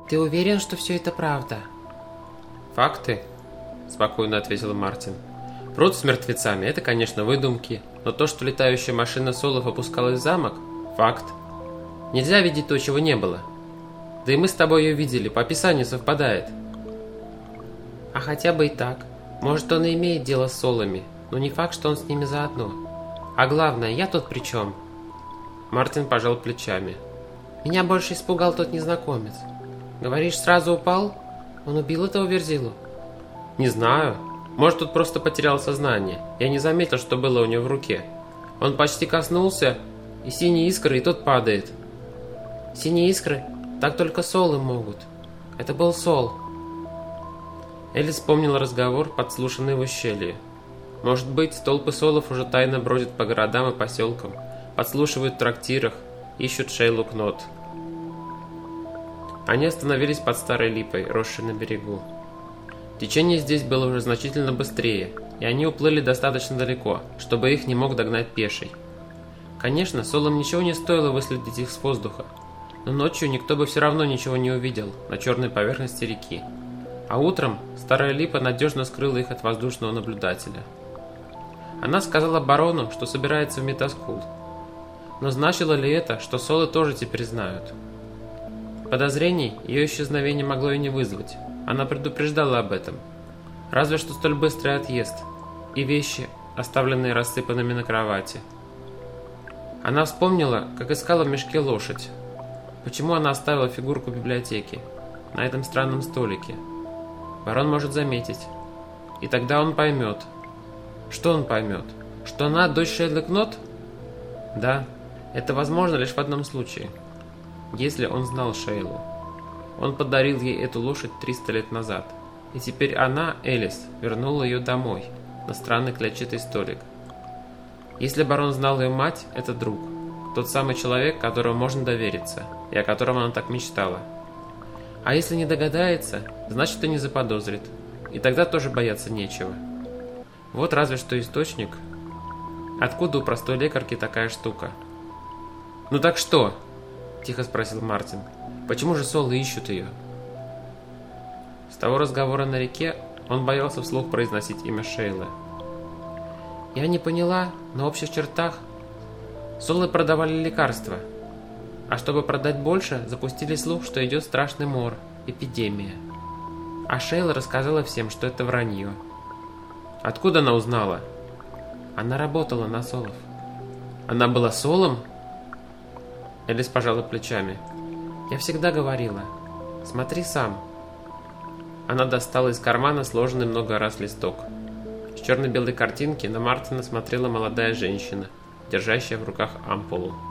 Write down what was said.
Ты уверен, что все это правда? Факты, спокойно ответил Мартин. Пруд с мертвецами – это, конечно, выдумки, но то, что летающая машина Солов опускалась в замок – факт. Нельзя видеть то, чего не было. Да и мы с тобой ее видели, по описанию совпадает. А хотя бы и так. Может, он и имеет дело с Солами, но не факт, что он с ними заодно. А главное, я тут при чем? Мартин пожал плечами. Меня больше испугал тот незнакомец. Говоришь, сразу упал? Он убил этого Верзилу? Не знаю. Может, тут просто потерял сознание. Я не заметил, что было у него в руке. Он почти коснулся, и синие искры, и тот падает. Синие искры? Так только Солы могут. Это был Сол. Элис вспомнил разговор, подслушанный в ущелье. Может быть, толпы Солов уже тайно бродят по городам и поселкам, подслушивают в трактирах, ищут Шейлу Кнот. Они остановились под старой липой, росшей на берегу. Течение здесь было уже значительно быстрее, и они уплыли достаточно далеко, чтобы их не мог догнать пеший. Конечно, Солам ничего не стоило выследить их с воздуха, но ночью никто бы все равно ничего не увидел на черной поверхности реки. А утром старая липа надежно скрыла их от воздушного наблюдателя. Она сказала барону, что собирается в Метаскул. Но значило ли это, что Солы тоже теперь знают? Подозрений ее исчезновение могло и не вызвать. Она предупреждала об этом. Разве что столь быстрый отъезд и вещи, оставленные рассыпанными на кровати. Она вспомнила, как искала в мешке лошадь. Почему она оставила фигурку в библиотеке, на этом странном столике? Барон может заметить. И тогда он поймет. Что он поймет? Что она дочь Шейлы Кнот? Да, это возможно лишь в одном случае. Если он знал Шейлу. Он подарил ей эту лошадь 300 лет назад. И теперь она, Элис, вернула ее домой, на странный клетчатый столик. Если барон знал ее мать, это друг. Тот самый человек, которому можно довериться, и о котором она так мечтала. А если не догадается, значит и не заподозрит. И тогда тоже бояться нечего. Вот разве что источник. Откуда у простой лекарки такая штука? «Ну так что?» – тихо спросил Мартин. «Почему же Солы ищут ее?» С того разговора на реке он боялся вслух произносить имя Шейлы. Я не поняла, но в общих чертах Солы продавали лекарства. А чтобы продать больше, запустили слух, что идет страшный мор, эпидемия. А Шейла рассказала всем, что это вранье. Откуда она узнала? Она работала на Солов. Она была Солом? Элис пожала плечами. Я всегда говорила. Смотри сам. Она достала из кармана сложенный много раз листок. С черно-белой картинки на Мартина смотрела молодая женщина, держащая в руках ампулу.